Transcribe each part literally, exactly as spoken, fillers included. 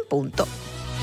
punto.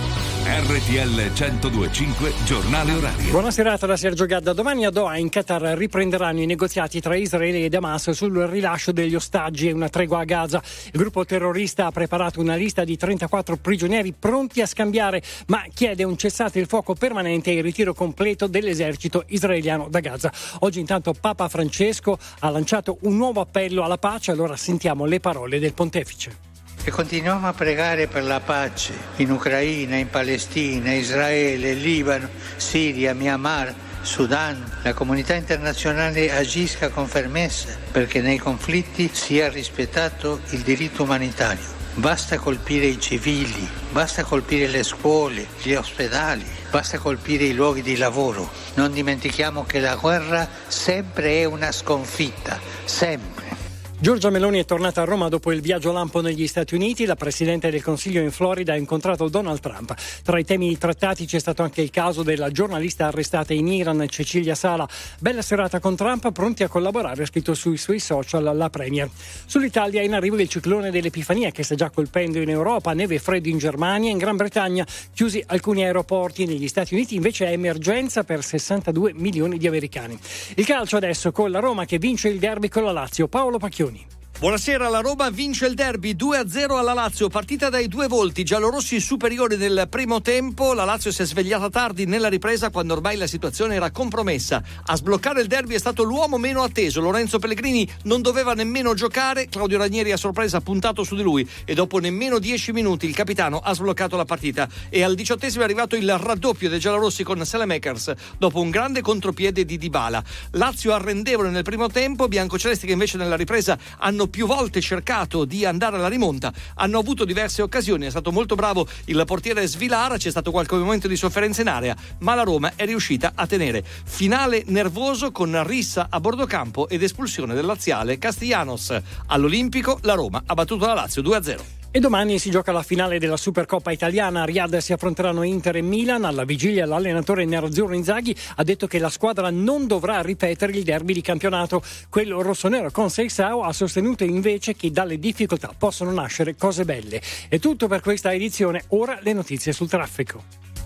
R T L centodue e cinque Giornale Orario. Buona serata da Sergio Gadda. Domani a Doha in Qatar riprenderanno i negoziati tra Israele e Hamas sul rilascio degli ostaggi e una tregua a Gaza. Il gruppo terrorista ha preparato una lista di trentaquattro prigionieri pronti a scambiare, ma chiede un cessate il fuoco permanente e il ritiro completo dell'esercito israeliano da Gaza. Oggi intanto Papa Francesco ha lanciato un nuovo appello alla pace, allora sentiamo le parole del pontefice. E continuiamo a pregare per la pace in Ucraina, in Palestina, Israele, Libano, Siria, Myanmar, Sudan. La comunità internazionale agisca con fermezza perché nei conflitti sia rispettato il diritto umanitario. Basta colpire i civili, basta colpire le scuole, gli ospedali, basta colpire i luoghi di lavoro. Non dimentichiamo che la guerra sempre è una sconfitta, sempre. Giorgia Meloni è tornata a Roma dopo il viaggio lampo negli Stati Uniti. La Presidente del Consiglio in Florida ha incontrato Donald Trump. Tra i temi trattati c'è stato anche il caso della giornalista arrestata in Iran, Cecilia Sala. Bella serata con Trump, pronti a collaborare, ha scritto sui suoi social la Premier. Sull'Italia in arrivo il ciclone dell'Epifania che sta già colpendo in Europa, neve e freddo in Germania e in Gran Bretagna. Chiusi alcuni aeroporti, negli Stati Uniti invece è emergenza per sessantadue milioni di americani. Il calcio adesso con la Roma che vince il derby con la Lazio. Paolo Pacchioni. Buonasera, la Roma vince il derby due a zero alla Lazio, partita dai due volti, giallorossi superiori nel primo tempo. La Lazio si è svegliata tardi nella ripresa quando ormai la situazione era compromessa. A sbloccare il derby è stato l'uomo meno atteso, Lorenzo Pellegrini non doveva nemmeno giocare, Claudio Ranieri a sorpresa ha puntato su di lui e dopo nemmeno dieci minuti il capitano ha sbloccato la partita e al diciottesimo è arrivato il raddoppio dei giallorossi con Selemakers dopo un grande contropiede di Dybala. Lazio arrendevole nel primo tempo, biancocelesti che invece nella ripresa hanno più volte cercato di andare alla rimonta, hanno avuto diverse occasioni, è stato molto bravo il portiere Svilara, c'è stato qualche momento di sofferenza in area, ma la Roma è riuscita a tenere. Finale nervoso con rissa a bordo campo ed espulsione del laziale Castellanos. All'Olimpico la Roma ha battuto la Lazio due a zero. E domani si gioca la finale della Supercoppa italiana. A Riyadh si affronteranno Inter e Milan. Alla vigilia l'allenatore nerazzurro Inzaghi ha detto che la squadra non dovrà ripetere il derby di campionato. Quello rossonero con Seixao ha sostenuto invece che dalle difficoltà possono nascere cose belle. È tutto per questa edizione. Ora le notizie sul traffico.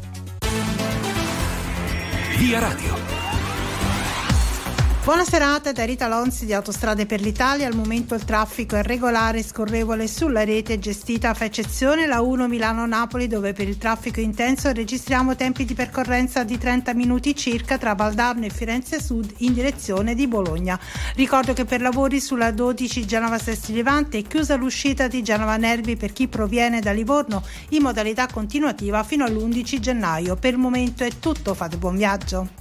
Via Radio. Buona serata da Rita Lonzi di Autostrade per l'Italia. Al momento il traffico è regolare e scorrevole sulla rete gestita, fa eccezione la uno Milano-Napoli, dove per il traffico intenso registriamo tempi di percorrenza di trenta minuti circa tra Valdarno e Firenze Sud in direzione di Bologna. Ricordo che per lavori sulla dodici Genova-Sesti Levante è chiusa l'uscita di Genova-Nervi per chi proviene da Livorno in modalità continuativa fino all'undici gennaio. Per il momento è tutto, fate buon viaggio.